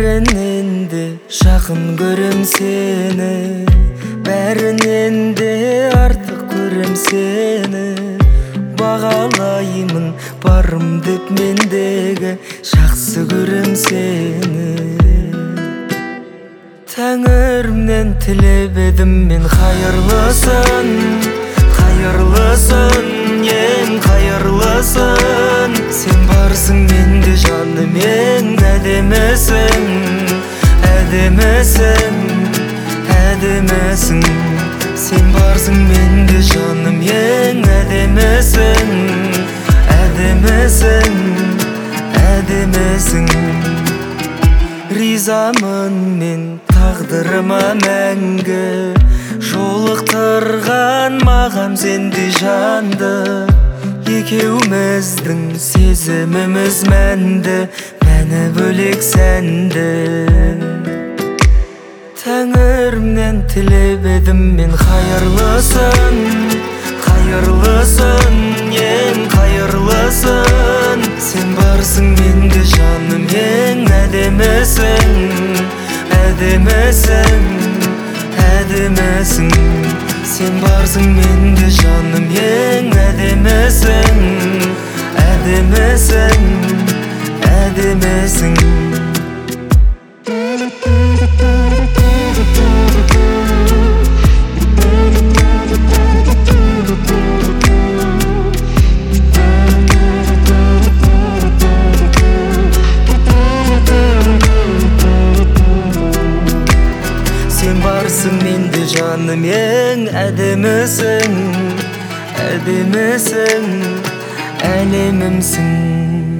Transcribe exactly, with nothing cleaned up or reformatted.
бәрінен де жақын көрем сені, бәрінен де артық көрем сені. Бағалаймын барым деп мендегі, жақсы көрем сені. Тәңірімнен тілеп едім мен қайырлысын, қайырлысын, ең қайырлысын. Сен барсың менде жаным, ең әдемісің, әдемісің, әдемісің. Сен барсың менде жаным, ең әдемісің, әдемісің, әдемісің. Ризамын мен тағдырыма мәңгі, жолықтырған маған сенде жанды. Екеуміздің сезіміміз мәнді, мәні бөлек сәнді. Тәңірімнен тілеп едім мен қайырлысын, қайырлысын, ең қайырлысын. Сен барсың менде жаным, ең әдемісің, әдемісің, әдемісің. Сен барсың менде жаным, ең әдемісің, әдемісің, әдемісің. Сен барсың менде жаным, ең әдемісің, әдемісің, әлемімсің.